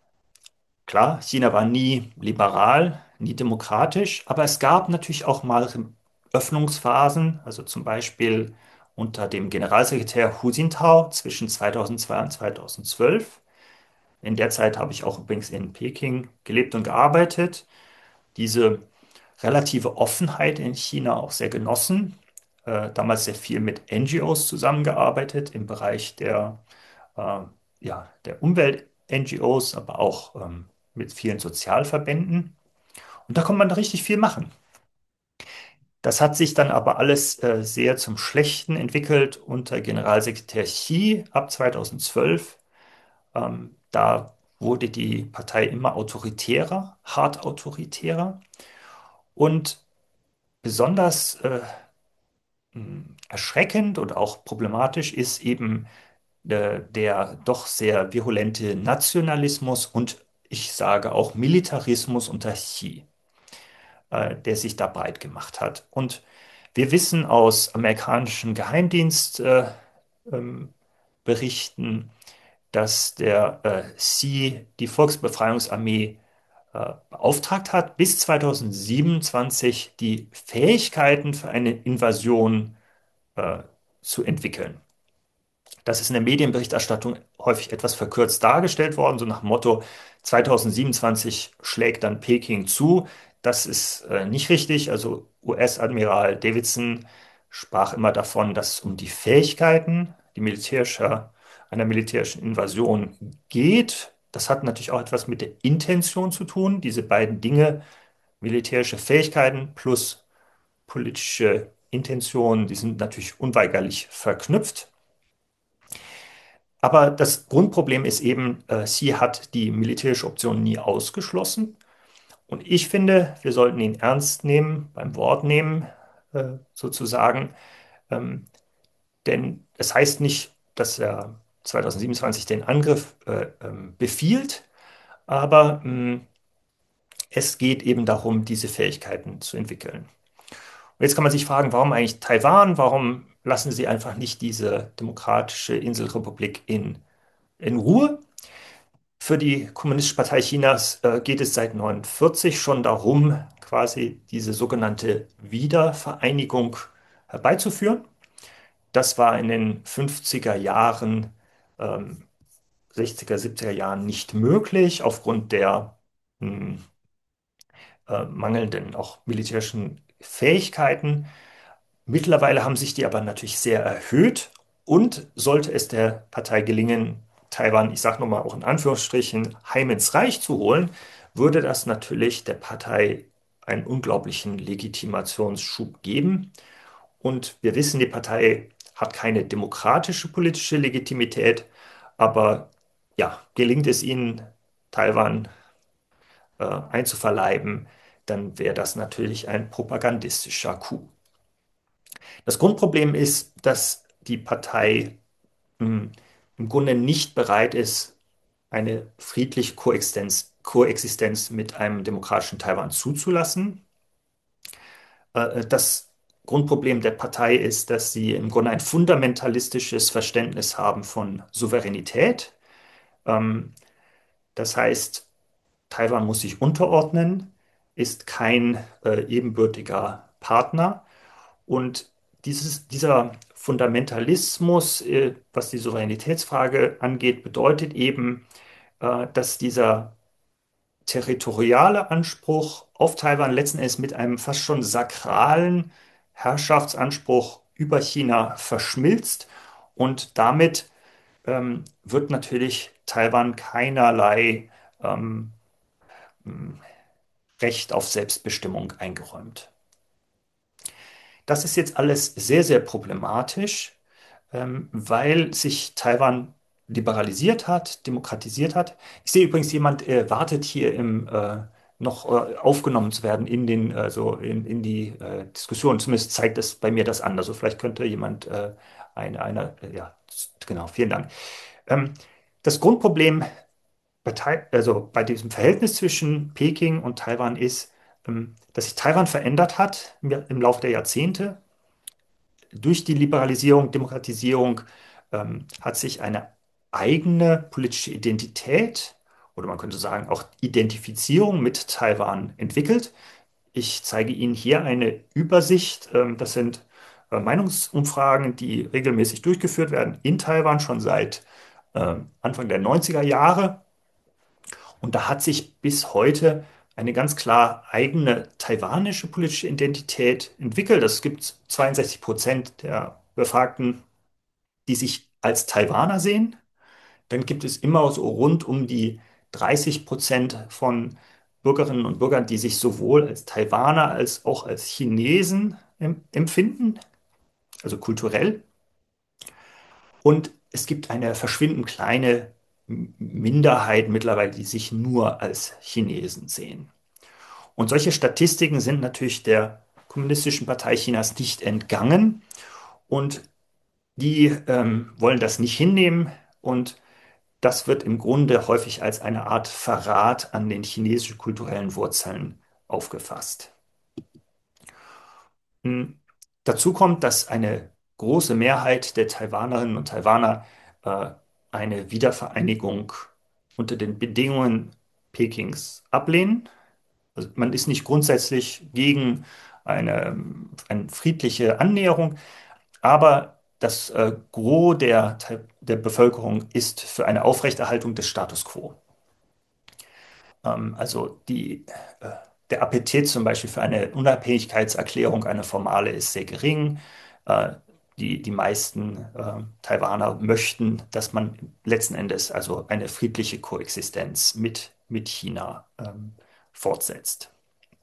S3: Klar, China war nie liberal, nie demokratisch, aber es gab natürlich auch mal Öffnungsphasen, also zum Beispiel unter dem Generalsekretär Hu Jintao zwischen zweitausendzwei und zweitausendzwölf. In der Zeit habe ich auch übrigens in Peking gelebt und gearbeitet. Diese relative Offenheit in China auch sehr genossen. Äh, damals sehr viel mit N G Os zusammengearbeitet im Bereich der, äh, ja, der Umwelt-N G Os, aber auch ähm, mit vielen Sozialverbänden. Und da konnte man richtig viel machen. Das hat sich dann aber alles äh, sehr zum Schlechten entwickelt unter Generalsekretär Xi ab zweitausendzwölf. Ähm, da wurde die Partei immer autoritärer, hart autoritärer. Und besonders äh, mh, erschreckend und auch problematisch ist eben äh, der doch sehr virulente Nationalismus und ich sage auch Militarismus unter Xi, äh, der sich da breit gemacht hat. Und wir wissen aus amerikanischen Geheimdienstberichten, äh, ähm, Berichten, dass der äh, Xi die Volksbefreiungsarmee äh, beauftragt hat, bis zweitausendsiebenundzwanzig die Fähigkeiten für eine Invasion äh, zu entwickeln. Das ist in der Medienberichterstattung häufig etwas verkürzt dargestellt worden, so nach dem Motto, zweitausendsiebenundzwanzig schlägt dann Peking zu. Das ist äh, nicht richtig. Also U S-Admiral Davidson sprach immer davon, dass es um die Fähigkeiten die militärische, einer militärischen Invasion geht. Das hat natürlich auch etwas mit der Intention zu tun. Diese beiden Dinge, militärische Fähigkeiten plus politische Intention, die sind natürlich unweigerlich verknüpft. Aber das Grundproblem ist eben, äh, sie hat die militärische Option nie ausgeschlossen. Und ich finde, wir sollten ihn ernst nehmen, beim Wort nehmen, äh, sozusagen. Ähm, denn es heißt nicht, dass er zwanzig siebenundzwanzig den Angriff äh, ähm, befiehlt, aber mh, es geht eben darum, diese Fähigkeiten zu entwickeln. Und jetzt kann man sich fragen, warum eigentlich Taiwan? Warum lassen sie einfach nicht diese demokratische Inselrepublik in, in Ruhe? Für die Kommunistische Partei Chinas äh, geht es seit neunundvierzig schon darum, quasi diese sogenannte Wiedervereinigung herbeizuführen. Das war in den fünfziger Jahren, ähm, sechziger, siebziger Jahren nicht möglich aufgrund der mh, äh, mangelnden auch militärischen Fähigkeiten. Mittlerweile haben sich die aber natürlich sehr erhöht und sollte es der Partei gelingen, Taiwan, ich sage nochmal auch in Anführungsstrichen, heim ins Reich zu holen, würde das natürlich der Partei einen unglaublichen Legitimationsschub geben. Und wir wissen, die Partei hat keine demokratische politische Legitimität, aber ja, gelingt es ihnen, Taiwan äh, einzuverleiben, dann wäre das natürlich ein propagandistischer Coup. Das Grundproblem ist, dass die Partei mh, im Grunde nicht bereit ist, eine friedliche Koexistenz, Koexistenz mit einem demokratischen Taiwan zuzulassen. Äh, das Grundproblem der Partei ist, dass sie im Grunde ein fundamentalistisches Verständnis haben von Souveränität. Ähm, das heißt, Taiwan muss sich unterordnen, ist kein äh, ebenbürtiger Partner. Und dieses, dieser Fundamentalismus, äh, was die Souveränitätsfrage angeht, bedeutet eben, äh, dass dieser territoriale Anspruch auf Taiwan letzten Endes mit einem fast schon sakralen Herrschaftsanspruch über China verschmilzt. Und damit ähm, wird natürlich Taiwan keinerlei ähm, Recht auf Selbstbestimmung eingeräumt. Das ist jetzt alles sehr, sehr problematisch, ähm, weil sich Taiwan liberalisiert hat, demokratisiert hat. Ich sehe übrigens, jemand äh, wartet hier im, äh, noch äh, aufgenommen zu werden in den, also in, in die äh, Diskussion. Zumindest zeigt es bei mir das an. Also vielleicht könnte jemand äh, eine, eine, äh, ja, genau, vielen Dank. Ähm, das Grundproblem bei, Tai- also bei diesem Verhältnis zwischen Peking und Taiwan ist, ähm, dass sich Taiwan verändert hat im, im Laufe der Jahrzehnte. Durch die Liberalisierung, Demokratisierung ähm, hat sich eine eigene politische Identität oder man könnte sagen auch Identifizierung mit Taiwan entwickelt. Ich zeige Ihnen hier eine Übersicht. Ähm, das sind äh, Meinungsumfragen, die regelmäßig durchgeführt werden in Taiwan schon seit ähm, Anfang der neunziger Jahre. Und da hat sich bis heute eine ganz klar eigene taiwanische politische Identität entwickelt. Es gibt zweiundsechzig Prozent der Befragten, die sich als Taiwaner sehen. Dann gibt es immer so rund um die dreißig Prozent von Bürgerinnen und Bürgern, die sich sowohl als Taiwaner als auch als Chinesen em- empfinden, also kulturell. Und es gibt eine verschwindend kleine M- Minderheit mittlerweile, die sich nur als Chinesen sehen. Und solche Statistiken sind natürlich der Kommunistischen Partei Chinas nicht entgangen und die ähm, wollen das nicht hinnehmen und das wird im Grunde häufig als eine Art Verrat an den chinesischen kulturellen Wurzeln aufgefasst. Hm. Dazu kommt, dass eine große Mehrheit der Taiwanerinnen und Taiwaner äh, eine Wiedervereinigung unter den Bedingungen Pekings ablehnen. Also man ist nicht grundsätzlich gegen eine, eine friedliche Annäherung, aber das äh, Gros der, der Bevölkerung ist für eine Aufrechterhaltung des Status quo. Ähm, also die, äh, der Appetit zum Beispiel für eine Unabhängigkeitserklärung, eine formale, ist sehr gering. Äh, die, die meisten äh, Taiwaner möchten, dass man letzten Endes also eine friedliche Koexistenz mit, mit China ähm, fortsetzt.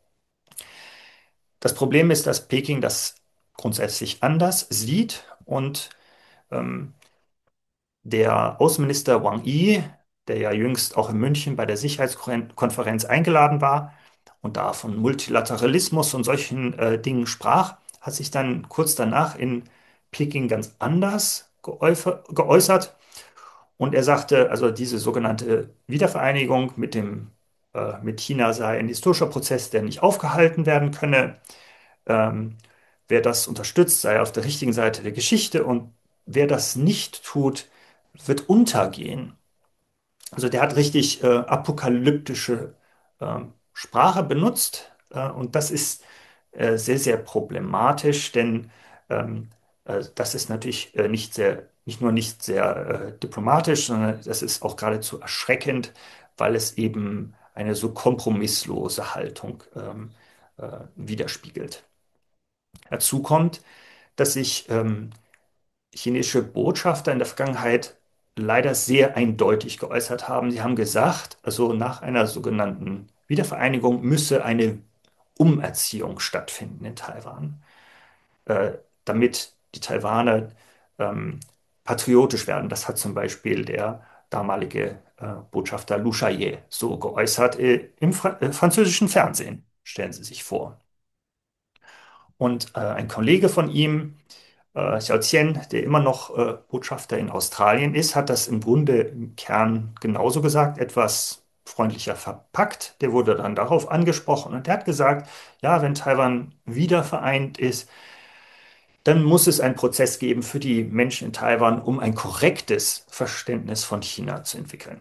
S3: Das Problem ist, dass Peking das grundsätzlich anders sieht und ähm, Der Außenminister Wang Yi, der ja jüngst auch in München bei der Sicherheitskonferenz eingeladen war und da von Multilateralismus und solchen äh, Dingen sprach, hat sich dann kurz danach in Peking ganz anders geäufer- geäußert. Und er sagte, also diese sogenannte Wiedervereinigung mit dem, äh, mit China sei ein historischer Prozess, der nicht aufgehalten werden könne. Ähm, Wer das unterstützt, sei auf der richtigen Seite der Geschichte, und wer das nicht tut, wird untergehen. Also der hat richtig äh, apokalyptische ähm, Sprache benutzt, äh, und das ist äh, sehr, sehr problematisch, denn ähm, äh, das ist natürlich äh, nicht sehr, nicht nur nicht sehr äh, diplomatisch, sondern das ist auch geradezu erschreckend, weil es eben eine so kompromisslose Haltung ähm, äh, widerspiegelt. Dazu kommt, dass sich ähm, chinesische Botschafter in der Vergangenheit leider sehr eindeutig geäußert haben. Sie haben gesagt, also nach einer sogenannten Wiedervereinigung müsse eine Umerziehung stattfinden in Taiwan, äh, damit die Taiwaner ähm, patriotisch werden. Das hat zum Beispiel der damalige äh, Botschafter Lu Shaye so geäußert äh, im Fra äh, französischen Fernsehen. Stellen Sie sich vor. Und äh, ein Kollege von ihm, äh, Xiao Qian, der immer noch äh, Botschafter in Australien ist, hat das im Grunde im Kern genauso gesagt, etwas freundlicher verpackt. Der wurde dann darauf angesprochen und der hat gesagt, ja, wenn Taiwan wieder vereint ist, dann muss es einen Prozess geben für die Menschen in Taiwan, um ein korrektes Verständnis von China zu entwickeln.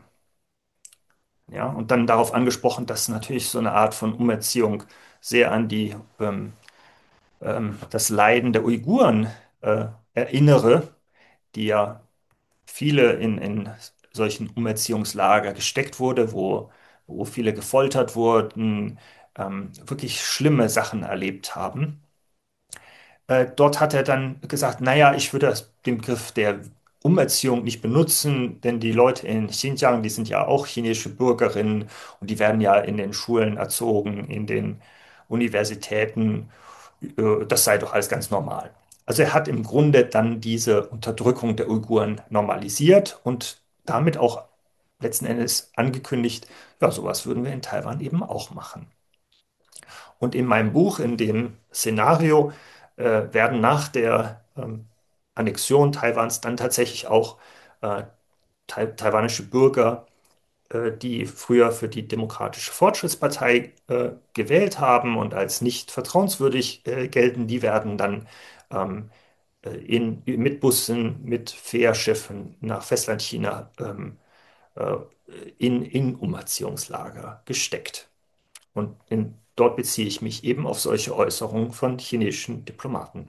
S3: Ja, und dann darauf angesprochen, dass natürlich so eine Art von Umerziehung sehr an die ähm, ähm, das Leiden der Uiguren äh, erinnere, die ja viele in, in solchen Umerziehungslager gesteckt wurde, wo, wo viele gefoltert wurden, ähm, wirklich schlimme Sachen erlebt haben. Äh, dort hat er dann gesagt, naja, ich würde das, den Begriff der Umerziehung nicht benutzen, denn die Leute in Xinjiang, die sind ja auch chinesische Bürgerinnen und die werden ja in den Schulen erzogen, in den Universitäten. Äh, Das sei doch alles ganz normal. Also er hat im Grunde dann diese Unterdrückung der Uiguren normalisiert und damit auch letzten Endes angekündigt, ja, sowas würden wir in Taiwan eben auch machen. Und in meinem Buch, in dem Szenario, äh, werden nach der ähm, Annexion Taiwans dann tatsächlich auch äh, tai taiwanische Bürger, äh, die früher für die Demokratische Fortschrittspartei äh, gewählt haben und als nicht vertrauenswürdig äh, gelten, die werden dann ähm, äh, in, mit Bussen, mit Fährschiffen nach Festlandchina ähm, äh, in, in Umerziehungslager gesteckt. Und in, dort beziehe ich mich eben auf solche Äußerungen von chinesischen Diplomaten.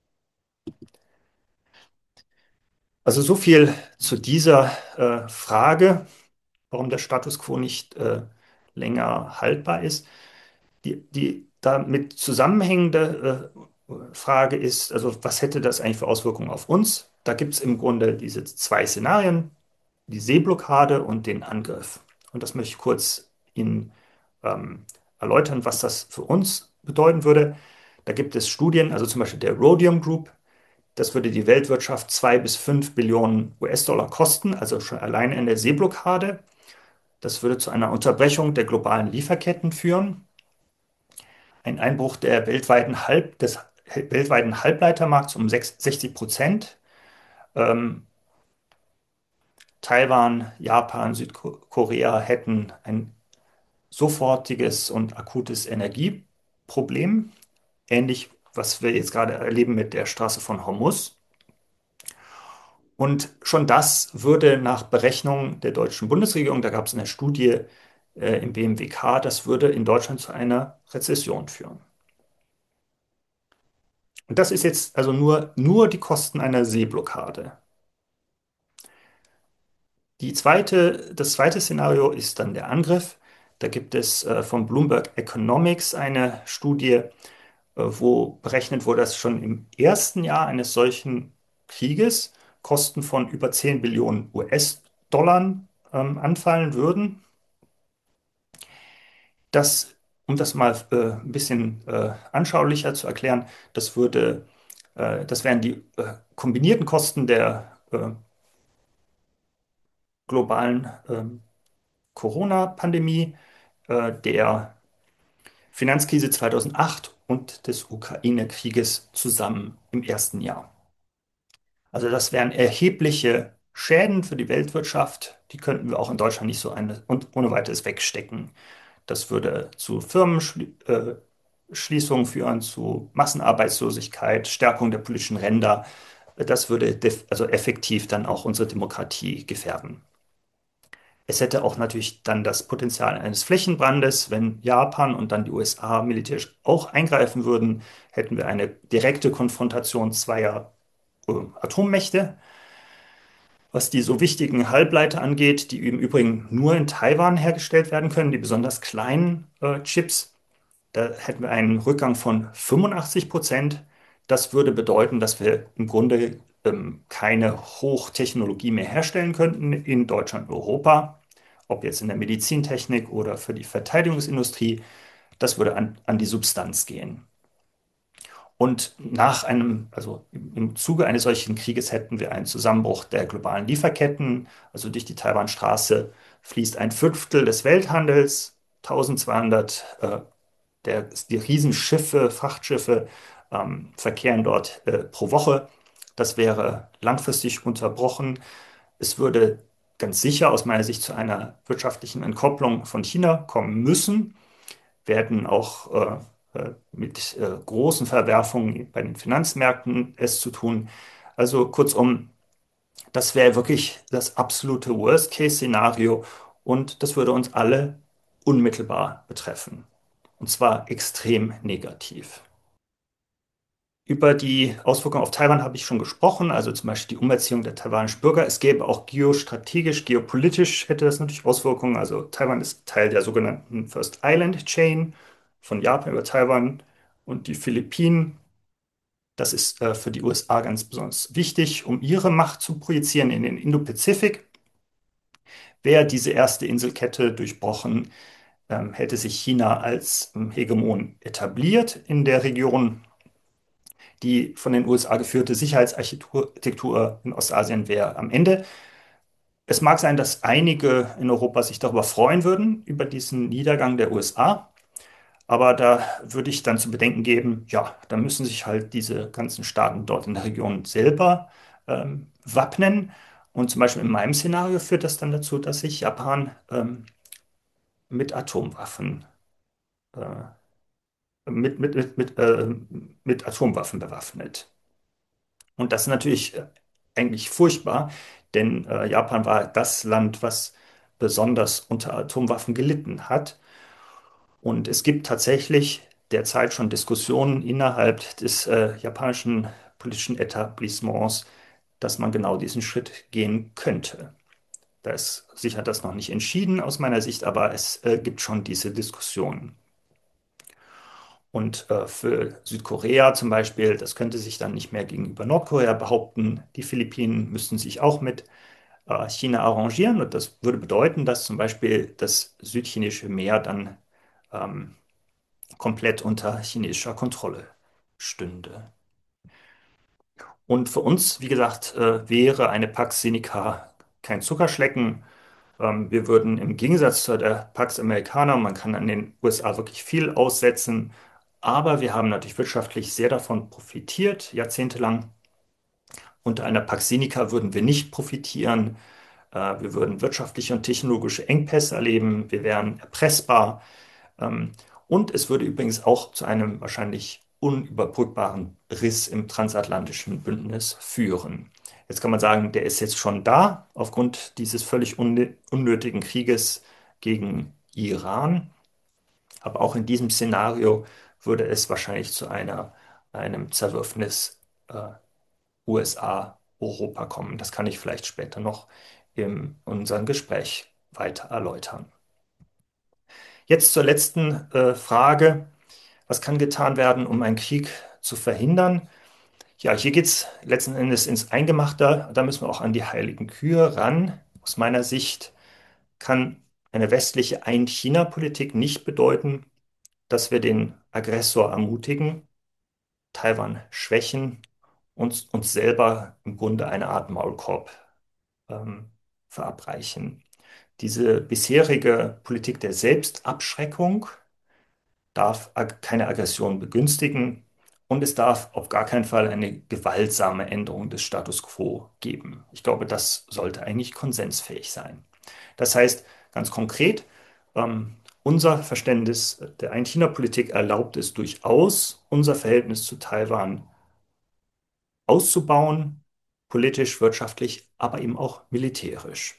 S3: Also so viel zu dieser äh, Frage, warum der Status quo nicht äh, länger haltbar ist. Die, die damit zusammenhängende äh, Frage ist, also was hätte das eigentlich für Auswirkungen auf uns? Da gibt es im Grunde diese zwei Szenarien, die Seeblockade und den Angriff. Und das möchte ich kurz Ihnen ähm, erläutern, was das für uns bedeuten würde. Da gibt es Studien, also zum Beispiel der Rhodium Group, das würde die Weltwirtschaft zwei bis fünf Billionen U S-Dollar kosten, also schon allein in der Seeblockade. Das würde zu einer Unterbrechung der globalen Lieferketten führen, ein Einbruch der weltweiten Halb, des weltweiten Halbleitermarkts um sechzig Prozent. Ähm, Taiwan, Japan, Südkorea hätten ein sofortiges und akutes Energieproblem, ähnlich was wir jetzt gerade erleben mit der Straße von Hormuz. Und schon das würde nach Berechnung der deutschen Bundesregierung, da gab es eine Studie äh, im B M W K, das würde in Deutschland zu einer Rezession führen. Und das ist jetzt also nur, nur die Kosten einer Seeblockade. Die zweite, das zweite Szenario ist dann der Angriff. Da gibt es äh, von Bloomberg Economics eine Studie, äh, wo berechnet wurde, dass schon im ersten Jahr eines solchen Krieges Kosten von über zehn Billionen U S-Dollar ähm, anfallen würden. Das, um das mal äh, ein bisschen äh, anschaulicher zu erklären, das würde, äh, das wären die äh, kombinierten Kosten der äh, globalen ähm, Corona-Pandemie, äh, der Finanzkrise zweitausendacht und des Ukraine-Krieges zusammen im ersten Jahr. Also das wären erhebliche Schäden für die Weltwirtschaft. Die könnten wir auch in Deutschland nicht so eine, und ohne weiteres wegstecken. Das würde zu Firmenschließungen führen, zu Massenarbeitslosigkeit, Stärkung der politischen Ränder. Das würde def- also effektiv dann auch unsere Demokratie gefährden. Es hätte auch natürlich dann das Potenzial eines Flächenbrandes. Wenn Japan und dann die U S A militärisch auch eingreifen würden, hätten wir eine direkte Konfrontation zweier äh, Atommächte. Was die so wichtigen Halbleiter angeht, die im Übrigen nur in Taiwan hergestellt werden können, die besonders kleinen äh, Chips, da hätten wir einen Rückgang von fünfundachtzig Prozent. Das würde bedeuten, dass wir im Grunde ähm, keine Hochtechnologie mehr herstellen könnten in Deutschland und Europa, ob jetzt in der Medizintechnik oder für die Verteidigungsindustrie. Das würde an, an die Substanz gehen. Und nach einem, also im im Zuge eines solchen Krieges hätten wir einen Zusammenbruch der globalen Lieferketten. Also durch die Taiwanstraße fließt ein Fünftel des Welthandels, eintausendzweihundert äh, der, die Riesenschiffe, Frachtschiffe ähm, verkehren dort äh, pro Woche. Das wäre langfristig unterbrochen. Es würde ganz sicher aus meiner Sicht zu einer wirtschaftlichen Entkopplung von China kommen müssen. Wir hätten auch äh, äh, mit äh, großen Verwerfungen bei den Finanzmärkten es zu tun. Also kurzum, das wäre wirklich das absolute Worst-Case-Szenario und das würde uns alle unmittelbar betreffen. Und zwar extrem negativ. Über die Auswirkungen auf Taiwan habe ich schon gesprochen, also zum Beispiel die Umerziehung der taiwanischen Bürger. Es gäbe auch geostrategisch, geopolitisch hätte das natürlich Auswirkungen. Also Taiwan ist Teil der sogenannten First Island Chain von Japan über Taiwan und die Philippinen. Das ist äh, für die U S A ganz besonders wichtig, um ihre Macht zu projizieren in den Indopazifik. Wäre diese erste Inselkette durchbrochen, ähm, hätte sich China als ähm, Hegemon etabliert in der Region. Die von den U S A geführte Sicherheitsarchitektur in Ostasien wäre am Ende. Es mag sein, dass einige in Europa sich darüber freuen würden, über diesen Niedergang der U S A. Aber da würde ich dann zu bedenken geben, ja, da müssen sich halt diese ganzen Staaten dort in der Region selber ähm, wappnen. Und zum Beispiel in meinem Szenario führt das dann dazu, dass sich Japan ähm, mit Atomwaffen, äh, mit, mit, mit, mit, äh, mit Atomwaffen bewaffnet. Und das ist natürlich äh, eigentlich furchtbar, denn äh, Japan war das Land, was besonders unter Atomwaffen gelitten hat. Und es gibt tatsächlich derzeit schon Diskussionen innerhalb des äh, japanischen politischen Etablissements, dass man genau diesen Schritt gehen könnte. Da ist sicher das noch nicht entschieden aus meiner Sicht, aber es äh, gibt schon diese Diskussionen. Und äh, für Südkorea zum Beispiel, das könnte sich dann nicht mehr gegenüber Nordkorea behaupten. Die Philippinen müssten sich auch mit äh, China arrangieren. Und das würde bedeuten, dass zum Beispiel das südchinesische Meer dann ähm, komplett unter chinesischer Kontrolle stünde. Und für uns, wie gesagt, äh, wäre eine Pax Sinica kein Zuckerschlecken. Ähm, wir würden im Gegensatz zu der Pax Americana, man kann an den U S A wirklich viel aussetzen, aber wir haben natürlich wirtschaftlich sehr davon profitiert, jahrzehntelang. Unter einer Pax Sinica würden wir nicht profitieren. Äh, wir würden wirtschaftliche und technologische Engpässe erleben. Wir wären erpressbar. Ähm, und es würde übrigens auch zu einem wahrscheinlich unüberbrückbaren Riss im transatlantischen Bündnis führen. Jetzt kann man sagen, der ist jetzt schon da aufgrund dieses völlig unnö- unnötigen Krieges gegen Iran. Aber auch in diesem Szenario würde es wahrscheinlich zu einer, einem Zerwürfnis äh, U S A-Europa kommen. Das kann ich vielleicht später noch in unserem Gespräch weiter erläutern. Jetzt zur letzten äh, Frage. Was kann getan werden, um einen Krieg zu verhindern? Ja, hier geht es letzten Endes ins Eingemachte. Da müssen wir auch an die heiligen Kühe ran. Aus meiner Sicht kann eine westliche Ein-China-Politik nicht bedeuten, dass wir den Aggressor ermutigen, Taiwan schwächen und uns selber im Grunde eine Art Maulkorb ähm, verabreichen. Diese bisherige Politik der Selbstabschreckung darf ag- keine Aggression begünstigen und es darf auf gar keinen Fall eine gewaltsame Änderung des Status quo geben. Ich glaube, das sollte eigentlich konsensfähig sein. Das heißt, ganz konkret, ähm, unser Verständnis der Ein-China-Politik erlaubt es durchaus, unser Verhältnis zu Taiwan auszubauen, politisch, wirtschaftlich, aber eben auch militärisch.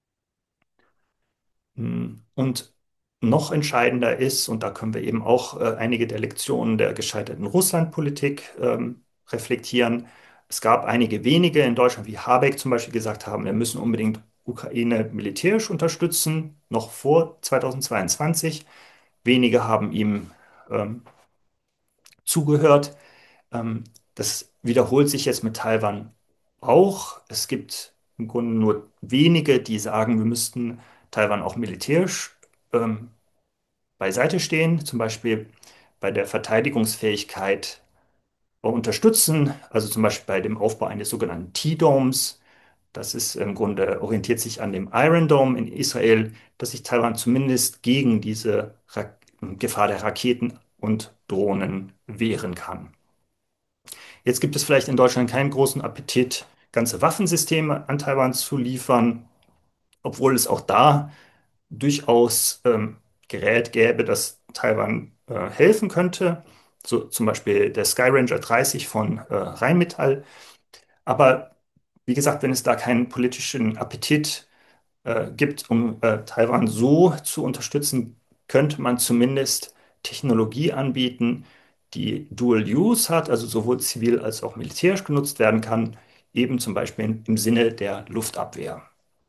S3: Hm, Und noch entscheidender ist, und da können wir eben auch äh, einige der Lektionen der gescheiterten Russlandpolitik ähm, reflektieren. Es gab einige wenige in Deutschland, wie Habeck zum Beispiel gesagt haben, wir müssen unbedingt Ukraine militärisch unterstützen, noch vor zweitausendzweiundzwanzig. Wenige haben ihm ähm, zugehört. Ähm, Das wiederholt sich jetzt mit Taiwan auch. Es gibt im Grunde nur wenige, die sagen, wir müssten Taiwan auch militärisch ähm, beiseite stehen, zum Beispiel bei der Verteidigungsfähigkeit unterstützen, also zum Beispiel bei dem Aufbau eines sogenannten T-Domes. Das ist im Grunde orientiert sich an dem Iron Dome in Israel, dass sich Taiwan zumindest gegen diese Ra Gefahr der Raketen und Drohnen wehren kann. Jetzt gibt es vielleicht in Deutschland keinen großen Appetit, ganze Waffensysteme an Taiwan zu liefern, obwohl es auch da durchaus ähm, Gerät gäbe, das Taiwan äh, helfen könnte. So zum Beispiel der Skyranger dreißig von äh, Rheinmetall. Aber wie gesagt, wenn es da keinen politischen Appetit äh, gibt, um äh, Taiwan so zu unterstützen, könnte man zumindest Technologie anbieten, die Dual Use hat, also sowohl zivil als auch militärisch genutzt werden kann, eben zum Beispiel im Sinne der Luftabwehr.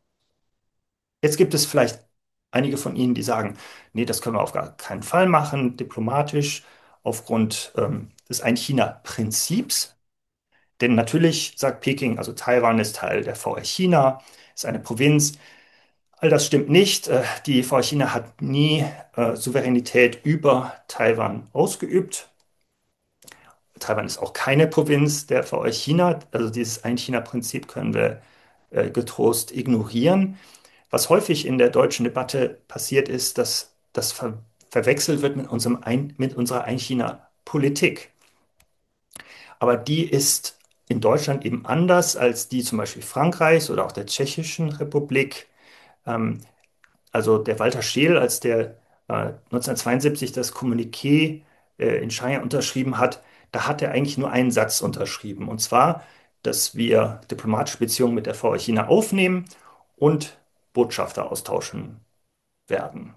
S3: Jetzt gibt es vielleicht einige von Ihnen, die sagen, nee, das können wir auf gar keinen Fall machen, diplomatisch, aufgrund ähm, des Ein-China-Prinzips. Denn natürlich sagt Peking, also Taiwan ist Teil der V R China, ist eine Provinz. All das stimmt nicht. Äh, Die V R China hat nie äh, Souveränität über Taiwan ausgeübt. Taiwan ist auch keine Provinz der V R China. Also dieses Ein-China-Prinzip können wir äh, getrost ignorieren. Was häufig in der deutschen Debatte passiert ist, dass das ver verwechselt wird mit unserem Ein mit unserer Ein-China-Politik. Aber die ist in Deutschland eben anders als die zum Beispiel Frankreichs oder auch der Tschechischen Republik. Ähm, also der Walter Scheel, als der äh, neunzehnhundertzweiundsiebzig das Kommuniqué äh, in Shanghai unterschrieben hat, da hat er eigentlich nur einen Satz unterschrieben. Und zwar, dass wir diplomatische Beziehungen mit der V R China aufnehmen und Botschafter austauschen werden.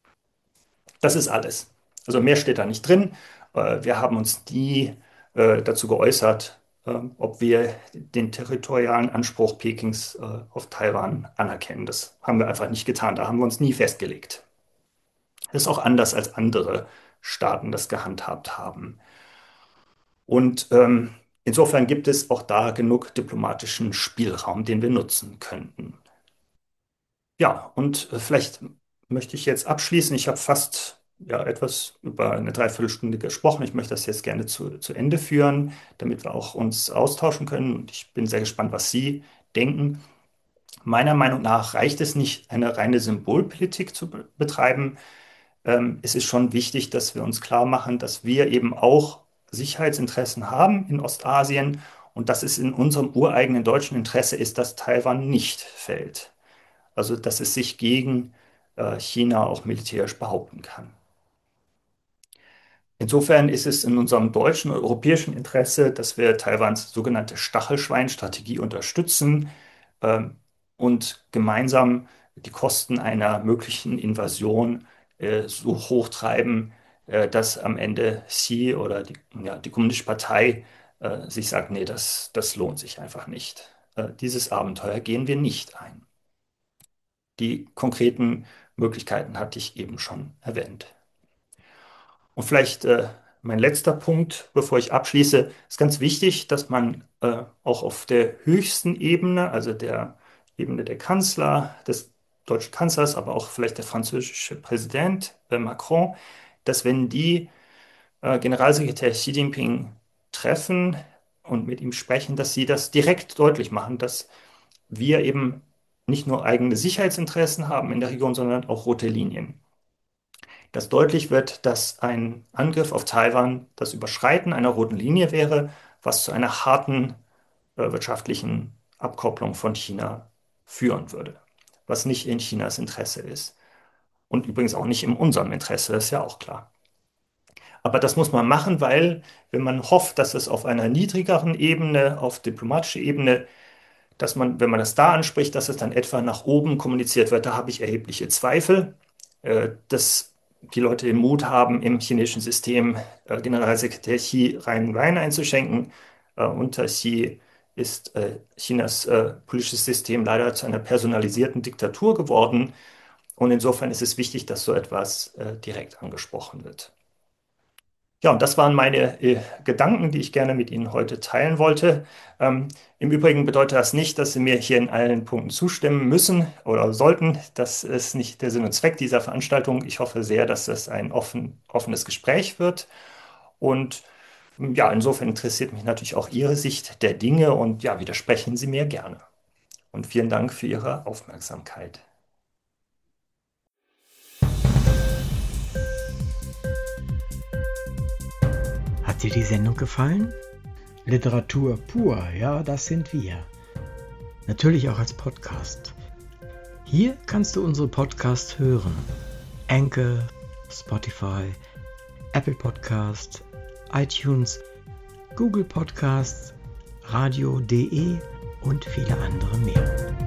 S3: Das ist alles. Also mehr steht da nicht drin. Äh, Wir haben uns nie äh, dazu geäußert, äh, ob wir den territorialen Anspruch Pekings äh, auf Taiwan anerkennen. Das haben wir einfach nicht getan. Da haben wir uns nie festgelegt. Das ist auch anders als andere Staaten das gehandhabt haben. Und ähm, insofern gibt es auch da genug diplomatischen Spielraum, den wir nutzen könnten. Ja, und äh, vielleicht möchte ich jetzt abschließen. Ich habe fast ja, etwas über eine Dreiviertelstunde gesprochen. Ich möchte das jetzt gerne zu, zu Ende führen, damit wir auch uns austauschen können. Und ich bin sehr gespannt, was Sie denken. Meiner Meinung nach reicht es nicht, eine reine Symbolpolitik zu be betreiben. Ähm, es ist schon wichtig, dass wir uns klar machen, dass wir eben auch Sicherheitsinteressen haben in Ostasien und dass es in unserem ureigenen deutschen Interesse ist, dass Taiwan nicht fällt. Also, dass es sich gegen äh, China auch militärisch behaupten kann. Insofern ist es in unserem deutschen und europäischen Interesse, dass wir Taiwans sogenannte Stachelschwein-Strategie unterstützen ähm, und gemeinsam die Kosten einer möglichen Invasion äh, so hoch treiben, äh, dass am Ende Xi oder die, ja, die Kommunistische Partei äh, sich sagt, nee, das, das lohnt sich einfach nicht. Äh, dieses Abenteuer gehen wir nicht ein. Die konkreten Möglichkeiten hatte ich eben schon erwähnt. Und vielleicht äh, mein letzter Punkt, bevor ich abschließe, ist ganz wichtig, dass man äh, auch auf der höchsten Ebene, also der Ebene der Kanzler, des deutschen Kanzlers, aber auch vielleicht der französische Präsident äh, Macron, dass wenn die äh, Generalsekretär Xi Jinping treffen und mit ihm sprechen, dass sie das direkt deutlich machen, dass wir eben nicht nur eigene Sicherheitsinteressen haben in der Region, sondern auch rote Linien. Dass deutlich wird, dass ein Angriff auf Taiwan das Überschreiten einer roten Linie wäre, was zu einer harten äh, wirtschaftlichen Abkopplung von China führen würde, was nicht in Chinas Interesse ist. Und übrigens auch nicht in unserem Interesse, ist ja auch klar. Aber das muss man machen, weil wenn man hofft, dass es auf einer niedrigeren Ebene, auf diplomatischer Ebene, dass man, wenn man das da anspricht, dass es dann etwa nach oben kommuniziert wird, da habe ich erhebliche Zweifel, äh, dass die Leute den Mut haben, im chinesischen System äh, Generalsekretär Xi reinen Wein einzuschenken. Äh, unter Xi ist äh, Chinas äh, politisches System leider zu einer personalisierten Diktatur geworden. Und insofern ist es wichtig, dass so etwas äh, direkt angesprochen wird. Ja, und das waren meine äh, Gedanken, die ich gerne mit Ihnen heute teilen wollte. Ähm, im Übrigen bedeutet das nicht, dass Sie mir hier in allen Punkten zustimmen müssen oder sollten. Das ist nicht der Sinn und Zweck dieser Veranstaltung. Ich hoffe sehr, dass es ein offen, offenes Gespräch wird. Und ja, insofern interessiert mich natürlich auch Ihre Sicht der Dinge und ja, widersprechen Sie mir gerne. Und vielen Dank für Ihre Aufmerksamkeit.
S1: Hat dir die Sendung gefallen? Literatur pur, ja, das sind wir. Natürlich auch als Podcast. Hier kannst du unsere Podcasts hören. Anchor, Spotify, Apple Podcast, iTunes, Google Podcasts, radio punkt de und viele andere mehr.